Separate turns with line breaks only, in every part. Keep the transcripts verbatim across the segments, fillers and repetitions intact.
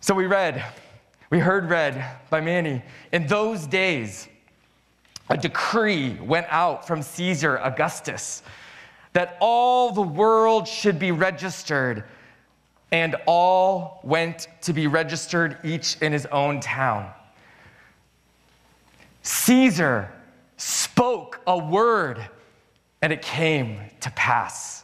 So we read, we heard read by Manny, in those days, a decree went out from Caesar Augustus that all the world should be registered, and all went to be registered, each in his own town. Caesar spoke a word, and it came to pass.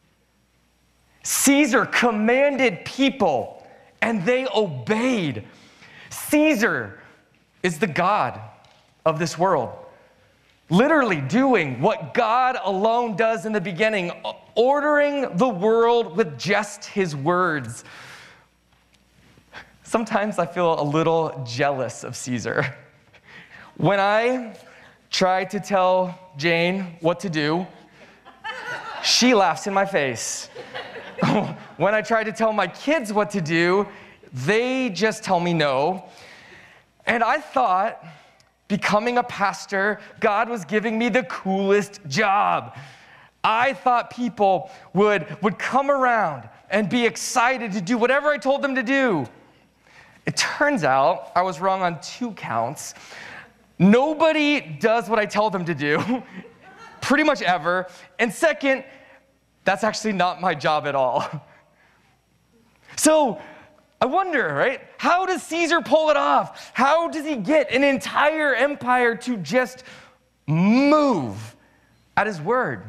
Caesar commanded people, and they obeyed. Caesar is the God of this world, literally doing what God alone does in the beginning, ordering the world with just his words. Sometimes I feel a little jealous of Caesar. When I try to tell Jane what to do, she laughs in my face. When I try to tell my kids what to do, they just tell me no. And I thought, becoming a pastor, God was giving me the coolest job. I thought people would, would come around and be excited to do whatever I told them to do. It turns out I was wrong on two counts. Nobody does what I tell them to do, pretty much ever. And second, that's actually not my job at all. So I wonder, right? How does Caesar pull it off? How does he get an entire empire to just move at his word?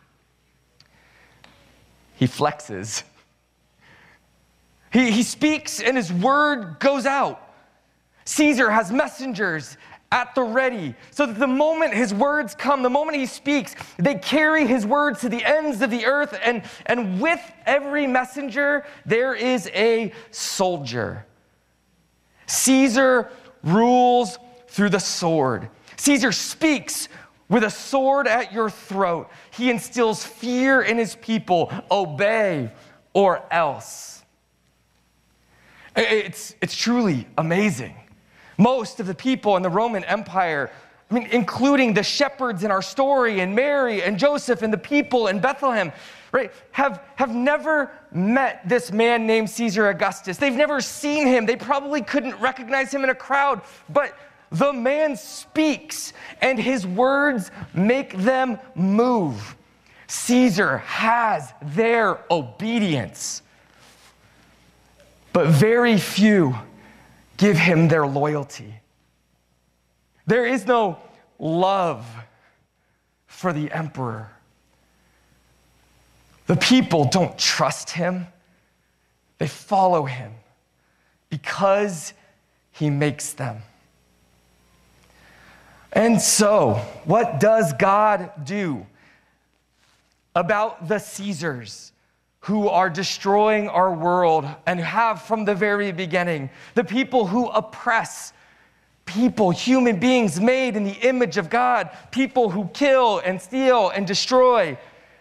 He flexes. He, he speaks and his word goes out. Caesar has messengers at the ready, so that the moment his words come, the moment he speaks, they carry his words to the ends of the earth, and, and with every messenger, there is a soldier. Caesar rules through the sword. Caesar speaks with a sword at your throat. He instills fear in his people. Obey or else. It's, it's truly amazing. Most of the people in the Roman Empire, I mean, including the shepherds in our story, and Mary and Joseph and the people in Bethlehem, right, have, have never met this man named Caesar Augustus. They've never seen him. They probably couldn't recognize him in a crowd, but the man speaks, and his words make them move. Caesar has their obedience, but very few give him their loyalty. There is no love for the emperor. The people don't trust him. They follow him because he makes them. And so, what does God do about the Caesars who are destroying our world and have from the very beginning, the people who oppress people, human beings made in the image of God, people who kill and steal and destroy?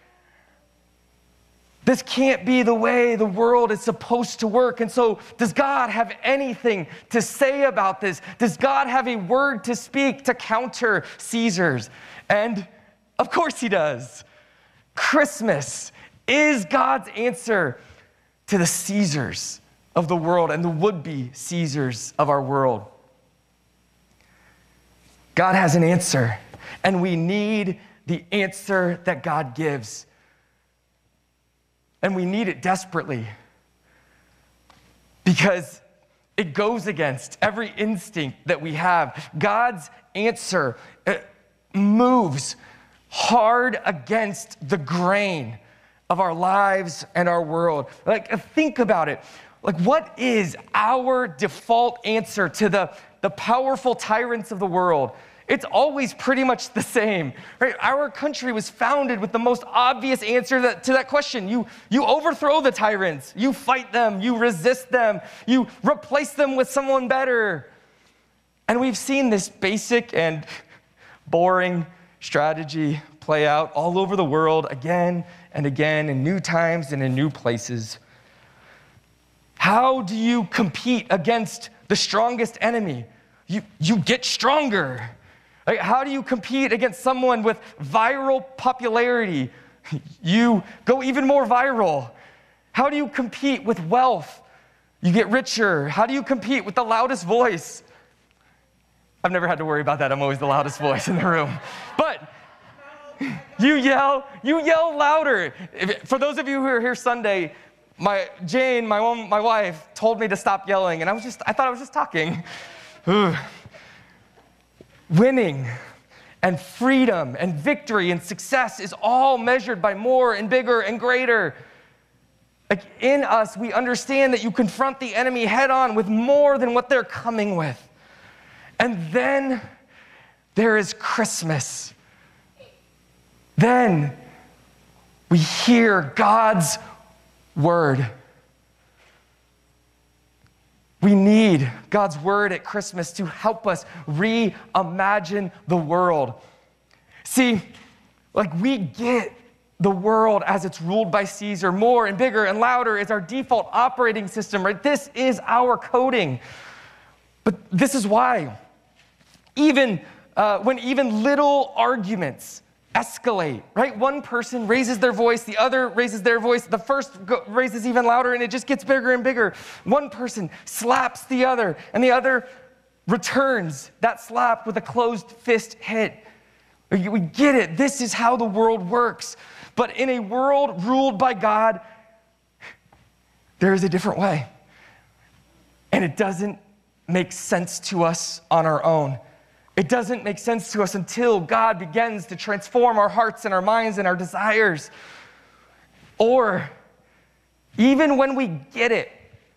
This can't be the way the world is supposed to work. And so, does God have anything to say about this? Does God have a word to speak to counter Caesars? And of course he does. Christmas is God's answer to the Caesars of the world and the would-be Caesars of our world. God has an answer, and we need the answer that God gives. And we need it desperately because it goes against every instinct that we have. God's answer moves hard against the grain of our lives and our world. Like, think about it. Like, what is our default answer to the, the powerful tyrants of the world? It's always pretty much the same, right? Our country was founded with the most obvious answer that, to that question. You, you overthrow the tyrants. You fight them. You resist them. You replace them with someone better. And we've seen this basic and boring strategy play out all over the world again and again in new times and in new places. How do you compete against the strongest enemy? You, you get stronger. Like, how do you compete against someone with viral popularity? You go even more viral. How do you compete with wealth? You get richer. How do you compete with the loudest voice? I've never had to worry about that. I'm always the loudest voice in the room. But you yell, you yell louder. If, for those of you who are here Sunday, my Jane, my mom, my wife, told me to stop yelling, and I was just, I thought I was just talking. Winning and freedom and victory and success is all measured by more and bigger and greater. Like in us, we understand that you confront the enemy head on with more than what they're coming with. And then there is Christmas. Then we hear God's word. We need God's word at Christmas to help us reimagine the world. See, like we get the world as it's ruled by Caesar. More and bigger and louder is our default operating system, right? This is our coding. But this is why, even uh, when even little arguments escalate, right? One person raises their voice, the other raises their voice, the first go- raises even louder, and it just gets bigger and bigger. One person slaps the other, and the other returns that slap with a closed fist hit. We get it. This is how the world works. But in a world ruled by God, there is a different way. And it doesn't make sense to us on our own. It doesn't make sense to us until God begins to transform our hearts and our minds and our desires. Or even when we get it,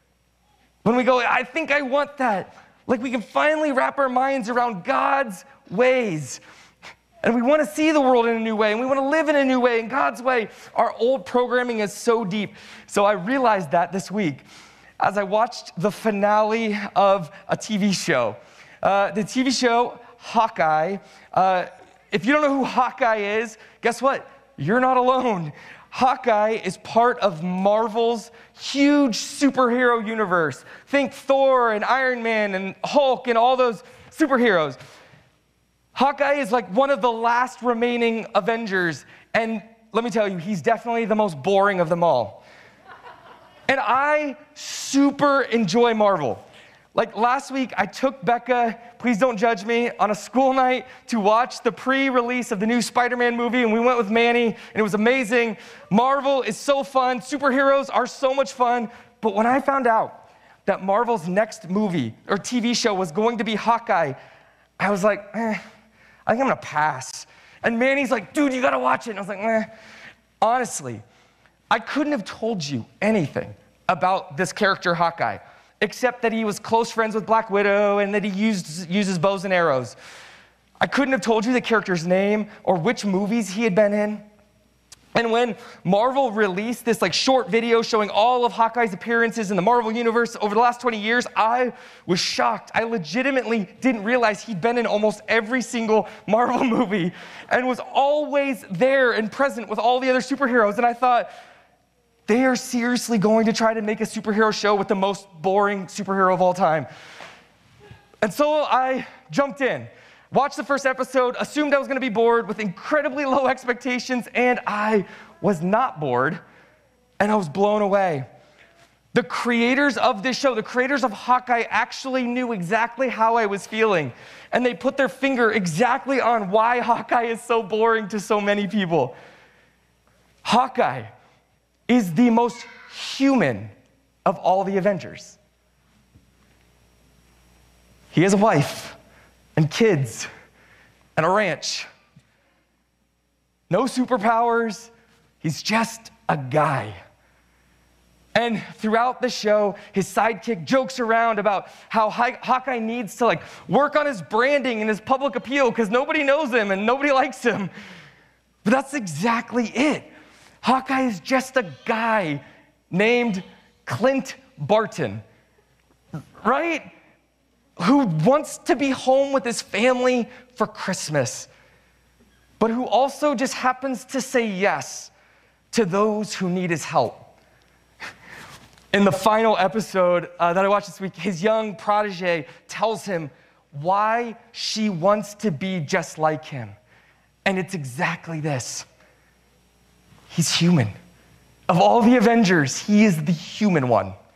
when we go, I think I want that, like we can finally wrap our minds around God's ways. And we want to see the world in a new way, and we want to live in a new way, in God's way. Our old programming is so deep. So I realized that this week as I watched the finale of a T V show. Uh, the T V show, Hawkeye. Uh, if you don't know who Hawkeye is, guess what? You're not alone. Hawkeye is part of Marvel's huge superhero universe. Think Thor and Iron Man and Hulk and all those superheroes. Hawkeye is like one of the last remaining Avengers, and let me tell you, he's definitely the most boring of them all. And I super enjoy Marvel. Like last week, I took Becca, please don't judge me, on a school night to watch the pre-release of the new Spider-Man movie, and we went with Manny, and it was amazing. Marvel is so fun. Superheroes are so much fun. But when I found out that Marvel's next movie or T V show was going to be Hawkeye, I was like, eh, I think I'm gonna pass. And Manny's like, dude, you gotta watch it. And I was like, eh. Honestly, I couldn't have told you anything about this character Hawkeye, except that he was close friends with Black Widow and that he used, uses bows and arrows. I couldn't have told you the character's name or which movies he had been in. And when Marvel released this like short video showing all of Hawkeye's appearances in the Marvel universe over the last twenty years, I was shocked. I legitimately didn't realize he'd been in almost every single Marvel movie and was always there and present with all the other superheroes. And I thought, they are seriously going to try to make a superhero show with the most boring superhero of all time. And so I jumped in, watched the first episode, assumed I was gonna be bored with incredibly low expectations, and I was not bored, and I was blown away. The creators of this show, the creators of Hawkeye, actually knew exactly how I was feeling, and they put their finger exactly on why Hawkeye is so boring to so many people. Hawkeye is the most human of all the Avengers. He has a wife and kids and a ranch. No superpowers. He's just a guy. And throughout the show, his sidekick jokes around about how Hawkeye needs to like work on his branding and his public appeal because nobody knows him and nobody likes him. But that's exactly it. Hawkeye is just a guy named Clint Barton, right? Who wants to be home with his family for Christmas, but who also just happens to say yes to those who need his help. In the final episode uh, that I watched this week, his young protege tells him why she wants to be just like him. And it's exactly this. He's human. Of all the Avengers, he is the human one.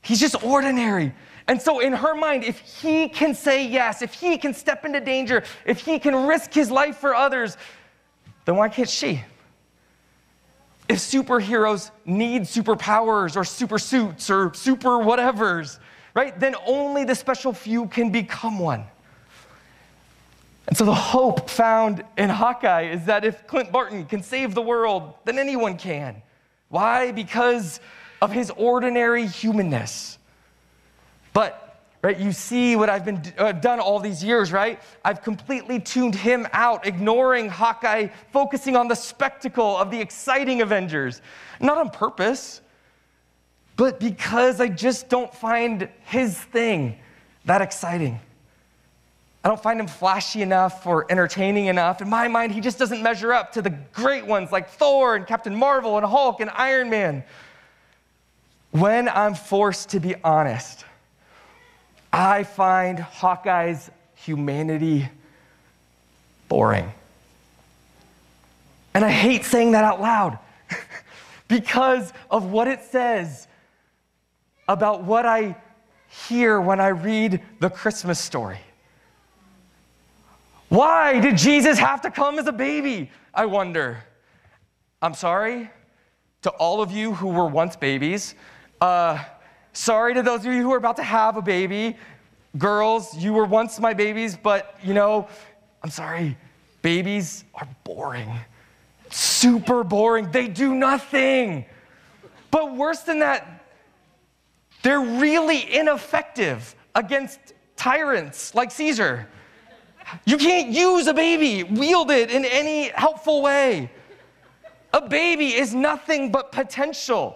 He's just ordinary. And so in her mind, if he can say yes, if he can step into danger, if he can risk his life for others, then why can't she? If superheroes need superpowers or super suits or super whatevers, right, then only the special few can become one. And so the hope found in Hawkeye is that if Clint Barton can save the world, then anyone can. Why? Because of his ordinary humanness. But, right, you see what I've been uh, done all these years, right? I've completely tuned him out, ignoring Hawkeye, focusing on the spectacle of the exciting Avengers. Not on purpose, but because I just don't find his thing that exciting. I don't find him flashy enough or entertaining enough. In my mind, he just doesn't measure up to the great ones like Thor and Captain Marvel and Hulk and Iron Man. When I'm forced to be honest, I find Hawkeye's humanity boring. And I hate saying that out loud because of what it says about what I hear when I read the Christmas story. Why did Jesus have to come as a baby? I wonder. I'm sorry to all of you who were once babies. Uh, sorry to those of you who are about to have a baby. Girls, you were once my babies, but you know, I'm sorry. Babies are boring. Super boring. They do nothing. But worse than that, they're really ineffective against tyrants like Caesar. You can't use a baby, wield it in any helpful way. A baby is nothing but potential.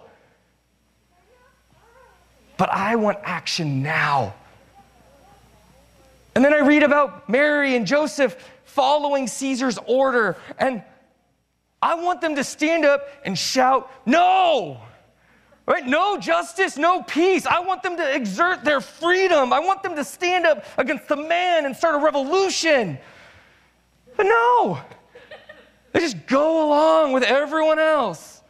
But I want action now. And then I read about Mary and Joseph following Caesar's order, and I want them to stand up and shout, no! Right? No justice, no peace. I want them to exert their freedom. I want them to stand up against the man and start a revolution. But no, they just go along with everyone else.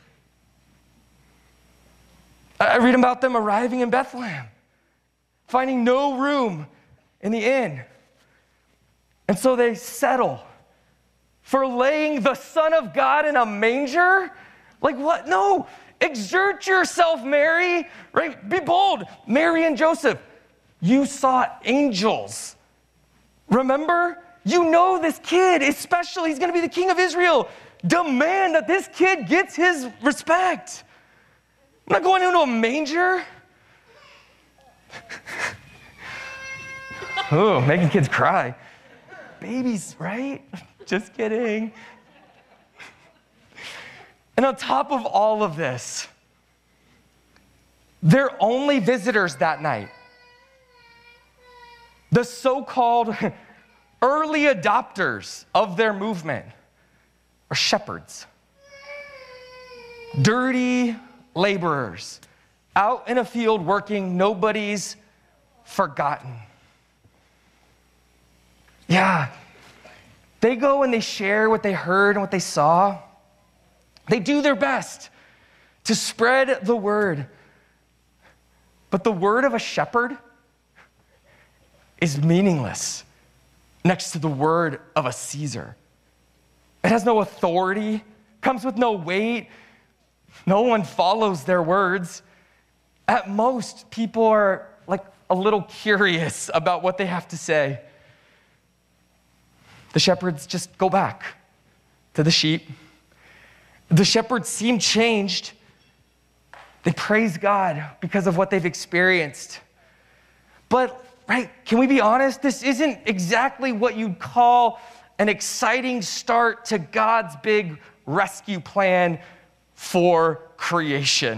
I read about them arriving in Bethlehem, finding no room in the inn. And so they settle for laying the Son of God in a manger? Like what? No. Exert yourself, Mary, right? Be bold. Mary and Joseph, you saw angels. Remember? You know this kid, especially, he's going to be the king of Israel. Demand that this kid gets his respect. I'm not going into a manger. Oh, making kids cry. Babies, right? Just kidding. And on top of all of this, they're only visitors that night. The so-called early adopters of their movement are shepherds. Dirty laborers out in a field working, nobody's forgotten. Yeah, they go and they share what they heard and what they saw. They do their best to spread the word. But the word of a shepherd is meaningless next to the word of a Caesar. It has no authority, comes with no weight. No one follows their words. At most, people are like a little curious about what they have to say. The shepherds just go back to the sheep. The shepherds seem changed. They praise God because of what they've experienced. But, right, can we be honest? This isn't exactly what you'd call an exciting start to God's big rescue plan for creation.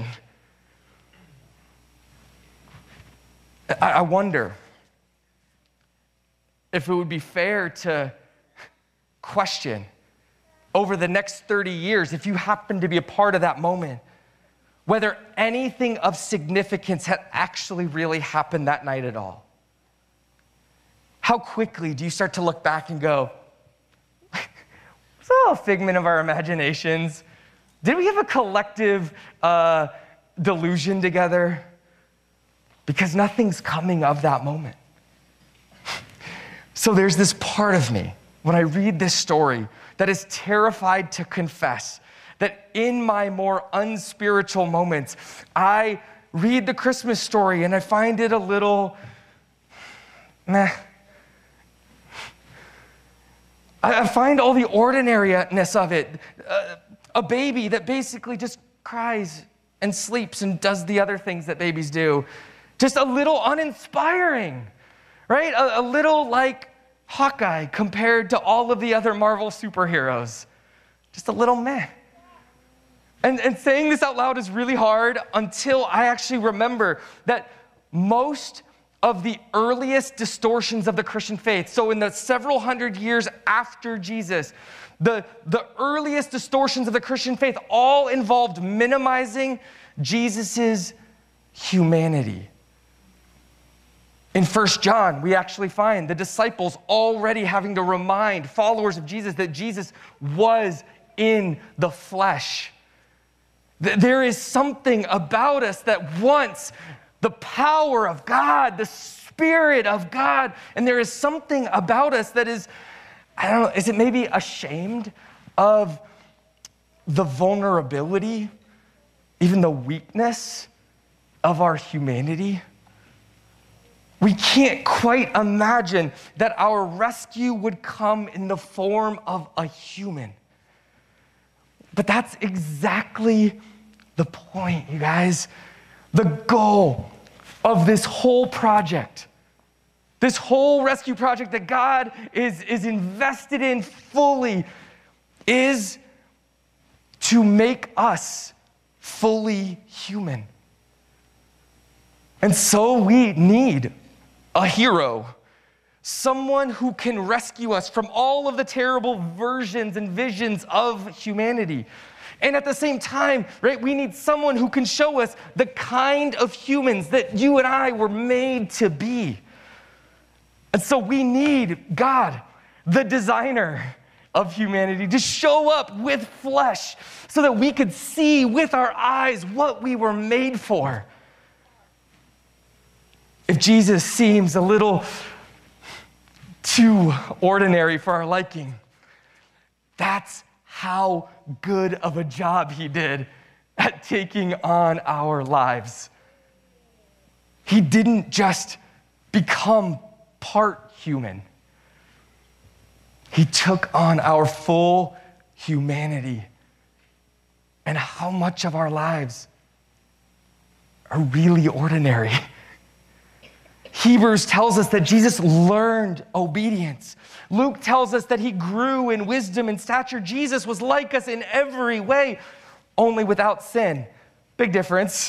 I, I wonder if it would be fair to question over the next thirty years, if you happen to be a part of that moment, whether anything of significance had actually really happened that night at all. How quickly do you start to look back and go, it's all a figment of our imaginations. Did we have a collective uh, delusion together? because nothing's coming of that moment. So there's this part of me, when I read this story, that is terrified to confess that in my more unspiritual moments, I read the Christmas story and I find it a little meh. I find all the ordinariness of it. Uh, a baby that basically just cries and sleeps and does the other things that babies do. Just a little uninspiring, right? A, a little like Hawkeye compared to all of the other Marvel superheroes. Just a little meh. And, and saying this out loud is really hard until I actually remember that most of the earliest distortions of the Christian faith, so in the several hundred years after Jesus, the, the earliest distortions of the Christian faith all involved minimizing Jesus's humanity. In First John, we actually find the disciples already having to remind followers of Jesus that Jesus was in the flesh. There is something about us that wants the power of God, the Spirit of God, and there is something about us that is, I don't know, is it maybe ashamed of the vulnerability, even the weakness of our humanity? We can't quite imagine that our rescue would come in the form of a human. But that's exactly the point, you guys. The goal of this whole project, this whole rescue project that God is, is invested in fully, is to make us fully human. And so we need a hero, someone who can rescue us from all of the terrible versions and visions of humanity. And at the same time, right, we need someone who can show us the kind of humans that you and I were made to be. And so we need God, the designer of humanity, to show up with flesh so that we could see with our eyes what we were made for. If Jesus seems a little too ordinary for our liking, that's how good of a job he did at taking on our lives. He didn't just become part human. He took on our full humanity. And how much of our lives are really ordinary? Hebrews tells us that Jesus learned obedience. Luke tells us that he grew in wisdom and stature. Jesus was like us in every way, only without sin. Big difference.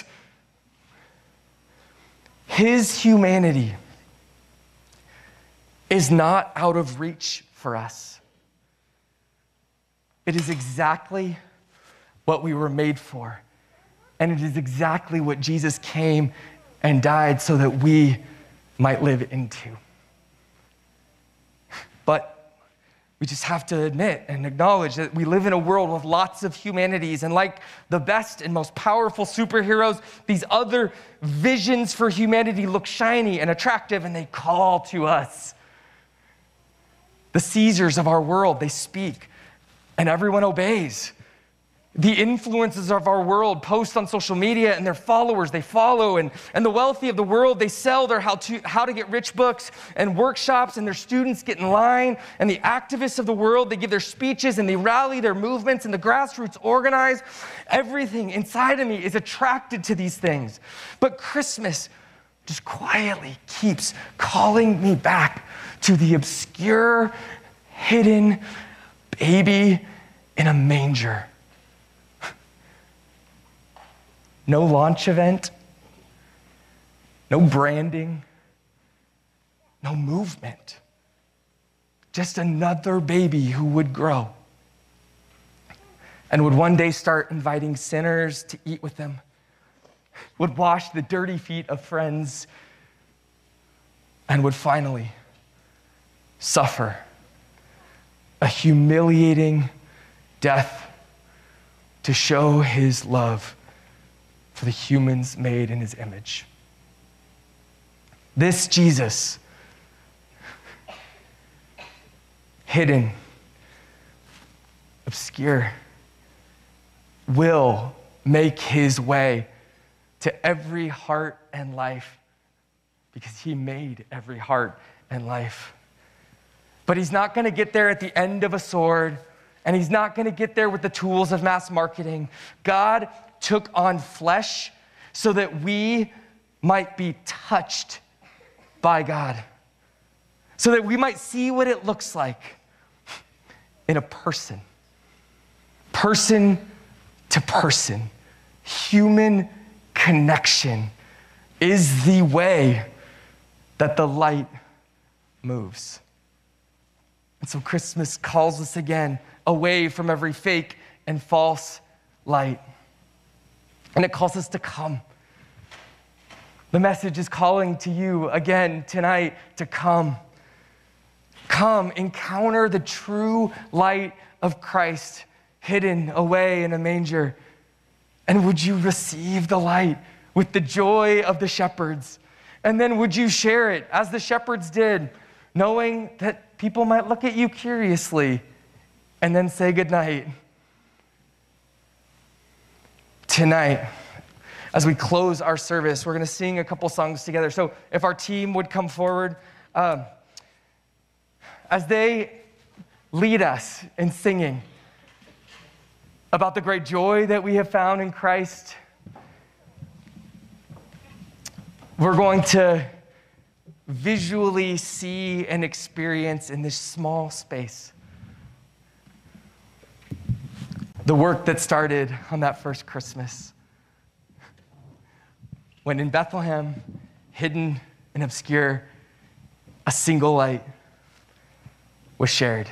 His humanity is not out of reach for us. It is exactly what we were made for. And it is exactly what Jesus came and died so that we might live into. But we just have to admit and acknowledge that we live in a world with lots of humanities, and like the best and most powerful superheroes, these other visions for humanity look shiny and attractive, and they call to us. The Caesars of our world, they speak, and everyone obeys. The influences of our world post on social media, and their followers, they follow. And, and the wealthy of the world, they sell their how to, how to get rich books and workshops, and their students get in line. And the activists of the world, they give their speeches and they rally their movements, and the grassroots organize. Everything inside of me is attracted to these things. But Christmas just quietly keeps calling me back to the obscure, hidden baby in a manger. No launch event, no branding, no movement. Just another baby who would grow and would one day start inviting sinners to eat with them, would wash the dirty feet of friends, and would finally suffer a humiliating death to show his love for the humans made in his image. This Jesus, hidden, obscure, will make his way to every heart and life because he made every heart and life. But he's not going to get there at the end of a sword, and he's not going to get there with the tools of mass marketing. God took on flesh so that we might be touched by God, so that we might see what it looks like in a person, person to person. Human connection is the way that the light moves. And so Christmas calls us again away from every fake and false light. And it calls us to come. The message is calling to you again tonight to come. Come, encounter the true light of Christ hidden away in a manger. And would you receive the light with the joy of the shepherds? And then would you share it as the shepherds did, knowing that people might look at you curiously and then say goodnight? Tonight, as we close our service, we're going to sing a couple songs together. So if our team would come forward, um, as they lead us in singing about the great joy that we have found in Christ, we're going to visually see and experience in this small space the work that started on that first Christmas, when in Bethlehem, hidden and obscure, a single light was shared.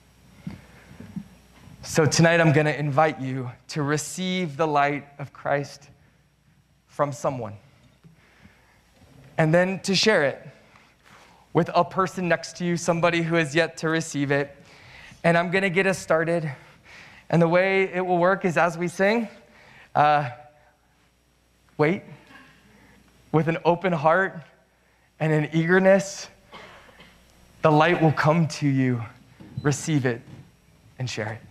So tonight I'm going to invite you to receive the light of Christ from someone, and then to share it with a person next to you, somebody who has yet to receive it. And I'm going to get us started. And the way it will work is as we sing, uh, wait with an open heart and an eagerness. The light will come to you. Receive it and share it.